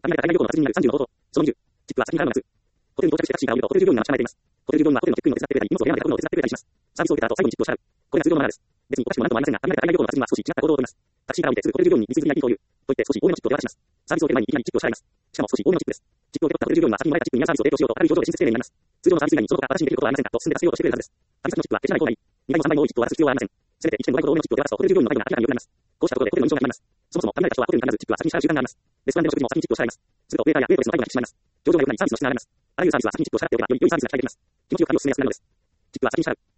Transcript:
アメリカ海外旅行の達人になる30の方法。その20。チップは先に払うのがホテルに到着してタクシーから降りると、ホテル業務が待ち構えています。ホテル業務はホテルのチェックインを手伝ってくれたり、荷物を選んで運ぶのを手伝ってくれたりします。サービスを受けた後、最後にチップを支払う。これが通常のマナーです。別におかしくもなんともありませんが、アメリカ海外旅行の達人は少し違った行動をとります。タクシーから降りてすぐホテル業務に水々に VIP と言って少し多めのチップを手渡します。サービスを受ける前にいきなりチップを支払います。しかも少し多めのチップです。チップを受け取ったホテル業務は先にもらえたチップに合うサービスを提供しようと明るい表情で親切丁寧になります。通常のサービス以外にその他私にできることはありませんかと進んで出せようとしてくれるはずです。旅先のチップはケチらない方がいい。2倍も3倍も多いチップを渡す必要はありません。せめて1.5倍ほど多めのチップを手渡すとホテル業務の内容が明らかに良くなります。こうしたことでホテルの印象が決まります。そもそも旅慣れた人はホテルに必ずチップは先に支払う習慣があります。レストランでの食事も先にチップを支払います。するとウェイターやウェイトレスの態度が引き締まります。表情が良くなりサービスの質が上がります。あらゆるサービスは先にチップを支払っておけばより良いサービスが期待できます。気持ちよく旅を進めやすくなるのです。チップは先に支払う。